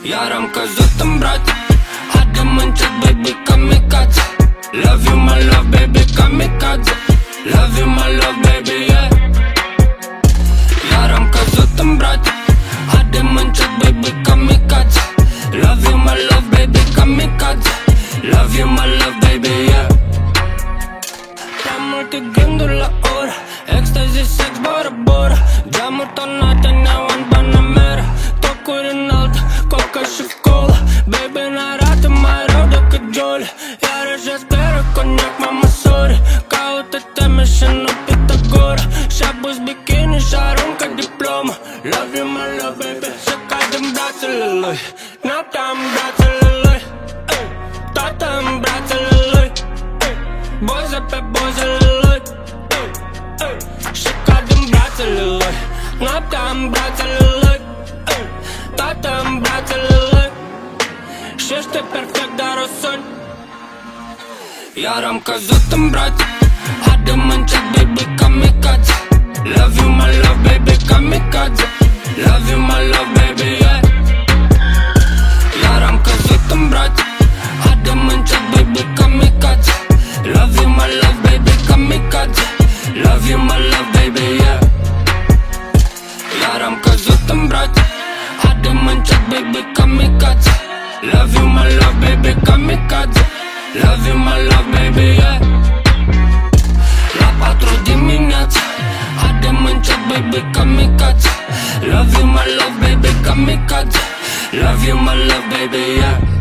Iar am căzut în brațe. Haide-mă încet, baby, kamikaze. Love you, my love, baby, kamikaze. Love you, my love, baby, yeah. Iar am căzut în brațe. Haide-mă încet, baby, kamikaze. Love you, my love, baby, kamikaze. Love you, my love, baby, yeah. Prea multe gânduri la oră, ecstasy, sex, bora, bora. Geamuri tonate, neon, Panamera. Tocuri înalte, coca și cola. Baby, n-arată mai rău decât Jolie. Iarăși speră coniac, mama, sorry. Caută teme și nu Pitagora. Și-a pus bikini și aruncă diploma. Love you, my love, baby. Se cade în brațele lui. Noaptea în brațele lui. Toată în brațele lui. Boze pe bozele lui. Și cade în brațele lui. Noaptea în brațele lui. Toată în brațele lui. Și ești perfect, dar o suni. Iar am căzut în brațe. Haide-mă încet, baby, kamikaze. Love you, my love, baby, kamikaze. Love you, my love, baby, yeah. Iar am căzut în brațe. Haide-mă încet, baby, kamikaze. Love you, my love, baby, kamikaze. Love you, my love, baby, yeah. Iar am căzut în brațe. Haide-mă încet, baby, kamikaze. Love you, my love, baby, kamikaze. Love you, my love, baby, yeah. La 4 dimineața. Haide-mă încet, baby, kamikaze. Love you, my love, baby, kamikaze. Love you, my love, baby, yeah.